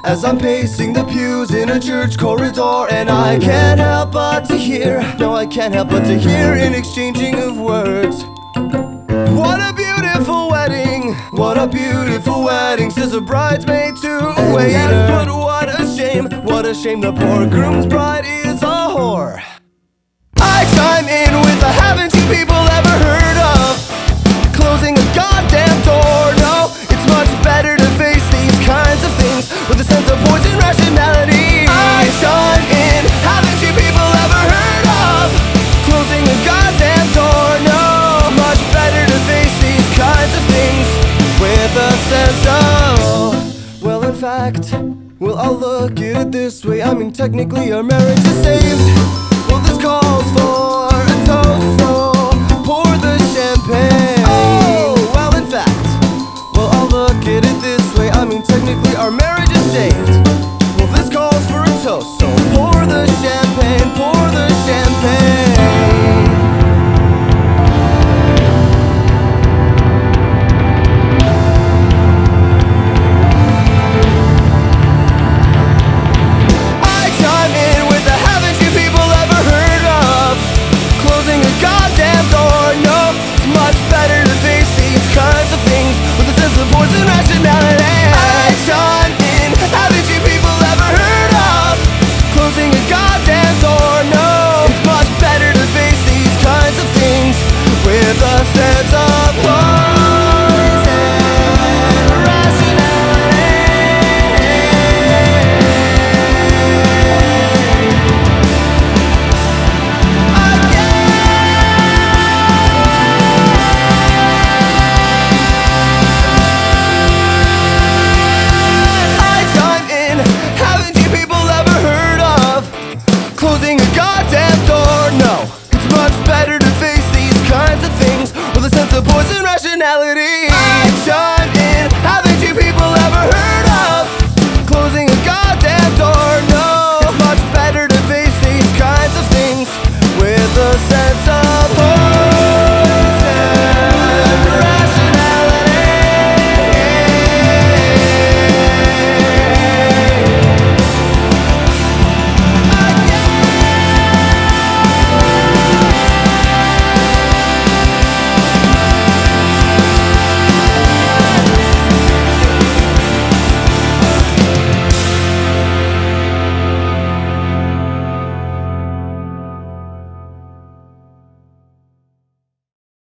as I'm pacing the pews in a church corridor. And I can't help but to hear, no, I can't help but to hear an exchanging of words. What a beautiful wedding, what a beautiful wedding, says a bridesmaid to a waiter. Yes, but what a shame the poor groom's bride is a whore. I chime in with a haven't you people ever heard of closing a goddamn door? No, it's much better to face these kinds of things with a sense of poison rationality. I chime in, haven't you people ever heard of closing a goddamn door? No, it's much better to face these kinds of things with a sense of, well, in fact, well, I'll look at it this way. I mean, technically our marriage is saved. Well, this calls for